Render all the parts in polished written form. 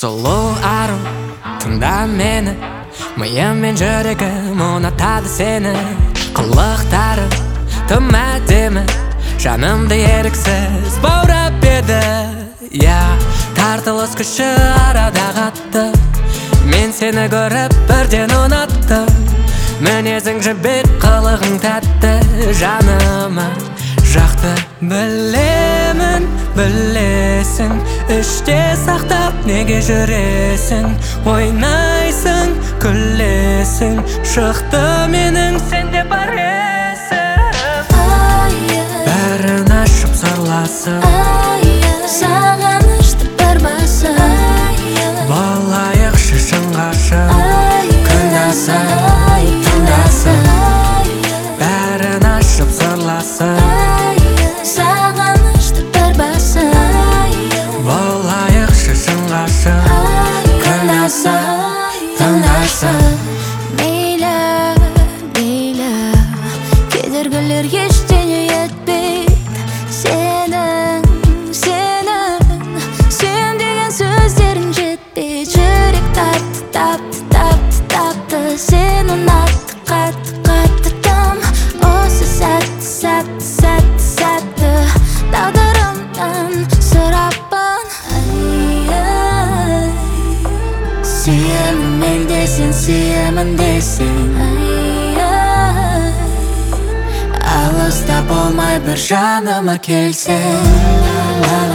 Сұлу ару, тыңда мені, миым мен жүрегім ұнатады сені. Қылықтары тым әдемі, жанымды еріксіз баурап еді. Тартылыс күші арада қатты, мен сені көріп бірден ұнаттым. Мінезің жібек, қылығың тәтті, жаныма жақты. Білемін, білесің, іште сақтап неге жүресің? Ойнайсың, күлесің, шықты менің сенде бар есім. Бәрін ашып сырласып, сағынышты бір басып, болайық шешін ғашық, күн асып, түн асып. Бәрін ашып сырласып, сағынышты бір басып, болайық шешін ғашық, күн асып, түн асып. мейлі, мейлі, кедергілер ештеңе етпейді. Сен деген сөздерің жетпейді. Жүрек тапты, тапты, тапты, тапты, сен ұнатты, қатты, қатты тым. Осы сәтті, сәтті, сәтті, сәтті, тағдырымнан сұраппын. Сүйемін мен десең, сүйемін десең, алыста болмай бір жаныма келсең.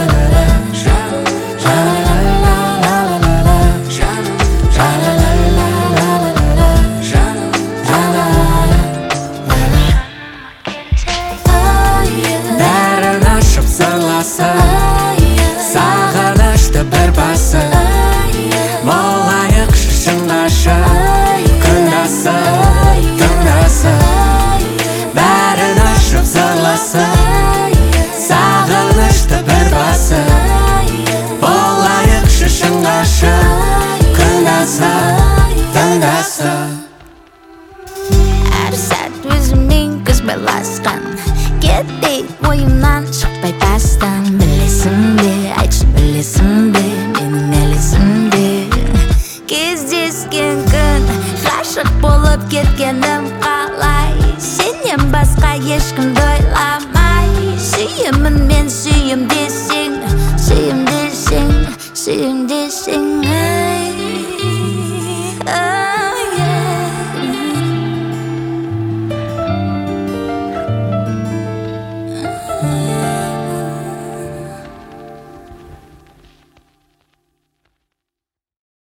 Бәрін ашып сырласып, сағынышты бір басып, болайық шешін ғашық, күн асып, түн асып. Бәрін ашып сырласып, сағынышты бір басып, болайық шешін ғашық, күн асып, түн асып. Әр сәт өзімен көз байласқан, кетпей ойымнан шықпай бастан. Білесің бе, айтшы білесің бе, менің әлі есімде кездескен күн, ғашық болып кеткенім қалай. Сенен басқа ешкімді ойламай, сүйемін мен, сүйем десең, сүйем десең, сүйем десең.